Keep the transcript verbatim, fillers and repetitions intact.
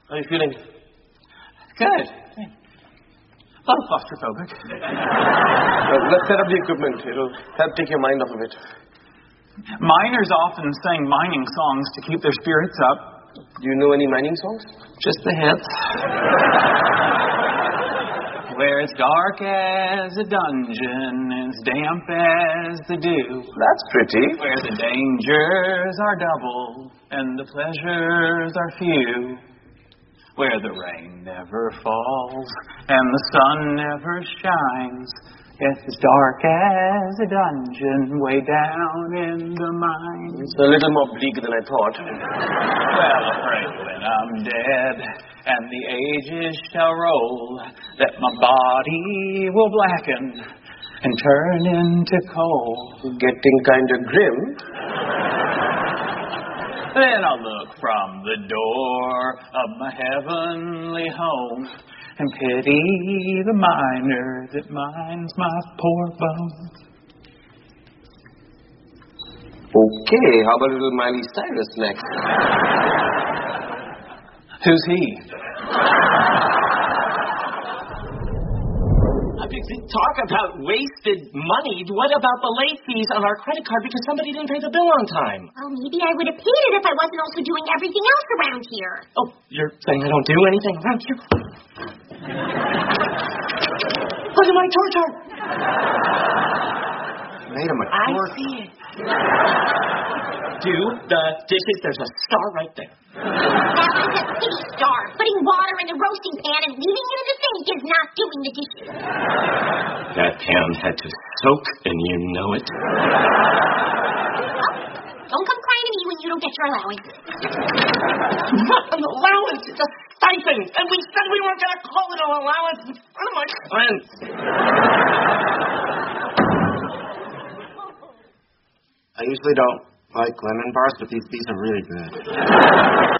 How are you feeling? Good. A little claustrophobic. Uh, let's set up the equipment. It'll help take your mind off of it. Miners often sing mining songs to keep their spirits up. Do you know any mining songs? Just the hits. Where it's dark as a dungeon, as damp as the dew. That's pretty. Where the dangers are double and the pleasures are few. Where the rain never falls and the sun never shines. It's as dark as a dungeon way down in the mines. It's a little more bleak than I thought. Well, afraid when I'm dead and the ages shall roll, that my body will blacken and turn into coal. Getting kind of grim. Then I'll look from the door of my heavenly home and pity the miner that mines my poor bones. Okay, how about little Miley Cyrus next? Who's he? Talk about wasted money. What about the late fees on our credit card because somebody didn't pay the bill on time? Well, maybe I would have paid it if I wasn't also doing everything else around here. Oh, you're saying I don't do anything around here? Look at my tour chart. Made him a I torch. see it. Do the dishes. There's a star right there. That was a pity star. Putting water in the roasting pan and leaving it in the sink is not doing the dishes. That pan had to soak, and you know it. Don't come crying to me when you don't get your allowance. Not an allowance. It's a stipend. And we said we weren't going to call it an allowance in front of my friends. I usually don't like lemon bars, but these, these are really good.